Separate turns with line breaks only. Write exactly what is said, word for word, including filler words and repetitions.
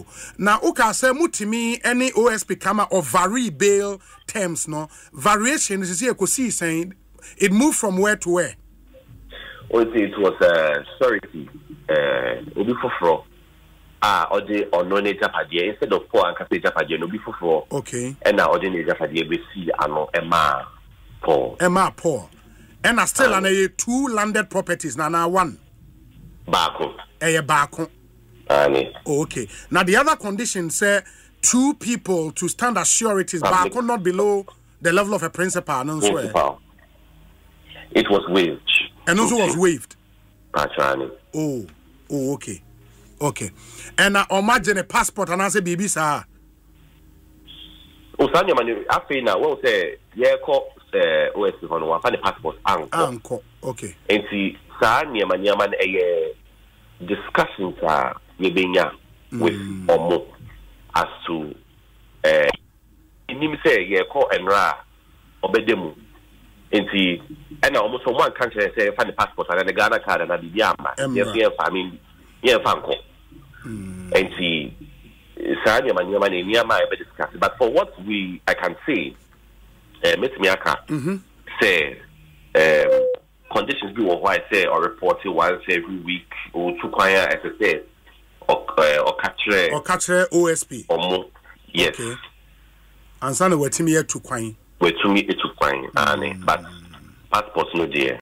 Oh, now okay, say mutimi any O S P kama or vary bail terms no variation is here ko see saying it moved from where to where.
Oh, it was uh sorry uh obi foforo ah ode ono ne japade instead of four and capita japade no bi foforo.
Okay.
And now ode ne japade be see ano ema Paul.
Emma Paul. And I still um, an two landed properties na na one.
Bako.
Eh bako. Okay. Now the other condition say two people to stand as sureties, but not below the level of a principal. No
principal. It was waived.
And also was waived.
Actually.
Oh. Oh. Okay. Okay. And uh, imagine a passport and I say, "Baby, sir."
Usanya manu. I feel now. What say? Yeah, call O S P for no one. Find the passport. Anko.
Anko. Okay.
And see, Sanya manu man a discussions are. Yebenya with mm. Omo as to eh him say ye call enra obedemu enti and almost one country say find the passport and the Ghana card and the biama yes ye family ye fanko enti sanya manyama ne niama e be discuss but for what we I can say eh metimiaka
mhm
say um conditions be what I say or report it once every week or two kwaya as I say or or catch
or catch O S P
or more. Yes.
Okay. And son, we're to me to quine.
We're to me to quine, but passport no dear.